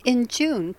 In June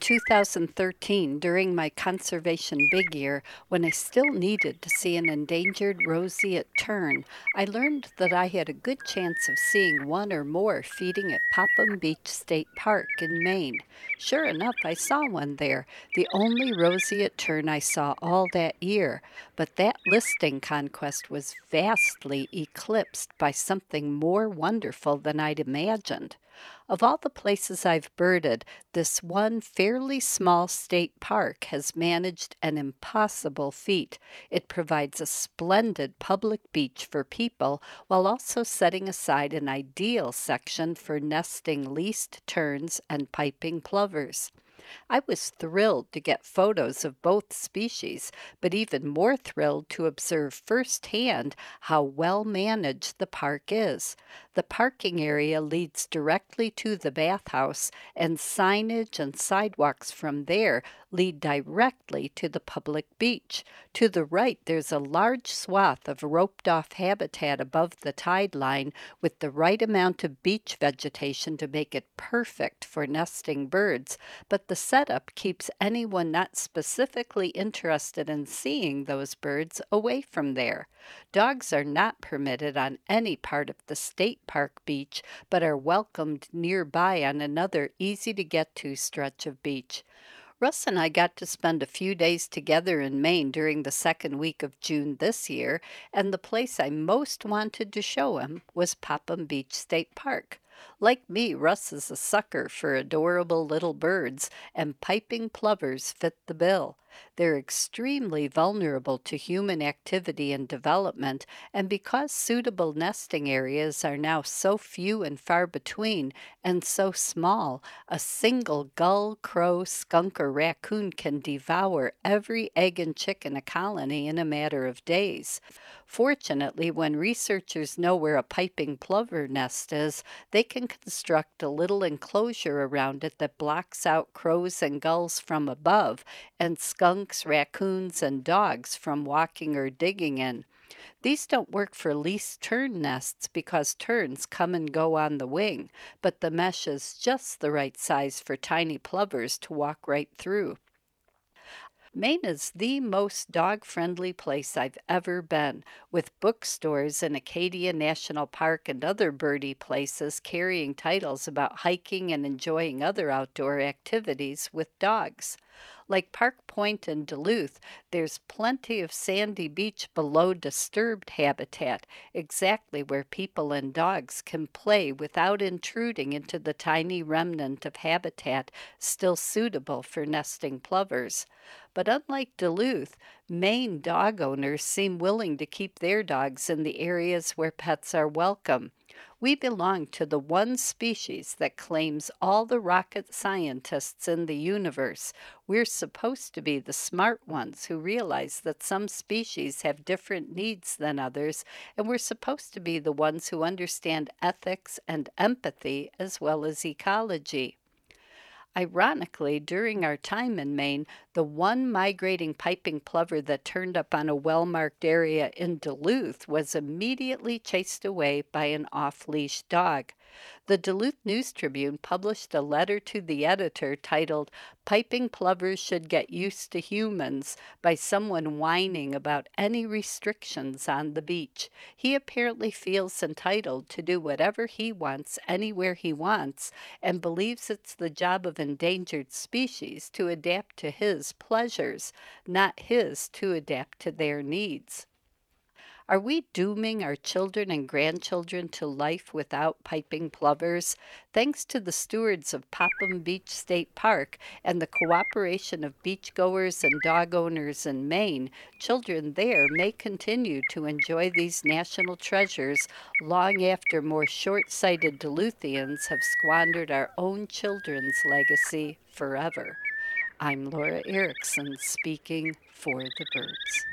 2013, during my conservation big year, when I still needed to see an endangered roseate tern, I learned that I had a good chance of seeing one or more feeding at Popham Beach State Park in Maine. Sure enough, I saw one there, the only roseate tern I saw all that year, but that listing conquest was vastly eclipsed by something more wonderful than I'd imagined. Of all the places I've birded, this one fairly small state park has managed an impossible feat. It provides a splendid public beach for people while also setting aside an ideal section for nesting least terns and piping plovers. I was thrilled to get photos of both species, but even more thrilled to observe firsthand how well managed the park is. The parking area leads directly to the bathhouse, and signage and sidewalks from there lead directly to the public beach. To the right, there's a large swath of roped off habitat above the tide line with the right amount of beach vegetation to make it perfect for nesting birds, but the setup keeps anyone not specifically interested in seeing those birds away from there. Dogs are not permitted on any part of the state park beach, but are welcomed nearby on another easy to get to stretch of beach. Russ and I got to spend a few days together in Maine during the second week of June this year, and the place I most wanted to show him was Popham Beach State Park. Like me, Russ is a sucker for adorable little birds, and piping plovers fit the bill. They're extremely vulnerable to human activity and development, and because suitable nesting areas are now so few and far between and so small, a single gull, crow, skunk, or raccoon can devour every egg and chick in a colony in a matter of days. Fortunately, when researchers know where a piping plover nest is, they can construct a little enclosure around it that blocks out crows and gulls from above and skunks, raccoons, and dogs from walking or digging in. These don't work for least tern nests because terns come and go on the wing, but the mesh is just the right size for tiny plovers to walk right through. Maine is the most dog friendly place I've ever been, with bookstores in Acadia National Park and other birdie places carrying titles about hiking and enjoying other outdoor activities with dogs. Like Park Point in Duluth, there's plenty of sandy beach below disturbed habitat, exactly where people and dogs can play without intruding into the tiny remnant of habitat still suitable for nesting plovers. But unlike Duluth, Maine dog owners seem willing to keep their dogs in the areas where pets are welcome. We belong to the one species that claims all the rocket scientists in the universe. We're supposed to be the smart ones who realize that some species have different needs than others, and we're supposed to be the ones who understand ethics and empathy as well as ecology. Ironically, during our time in Maine, the one migrating piping plover that turned up on a well marked area in Duluth was immediately chased away by an off leash dog. The Duluth News Tribune published a letter to the editor titled Piping Plovers Should Get Used to Humans by someone whining about any restrictions on the beach. He apparently feels entitled to do whatever he wants anywhere he wants and believes it's the job of endangered species to adapt to his pleasures, not his to adapt to their needs. Are we dooming our children and grandchildren to life without piping plovers? Thanks to the stewards of Popham Beach State Park and the cooperation of beachgoers and dog owners in Maine, children there may continue to enjoy these national treasures long after more short sighted Duluthians have squandered our own children's legacy forever. I'm Laura Erickson speaking for the birds.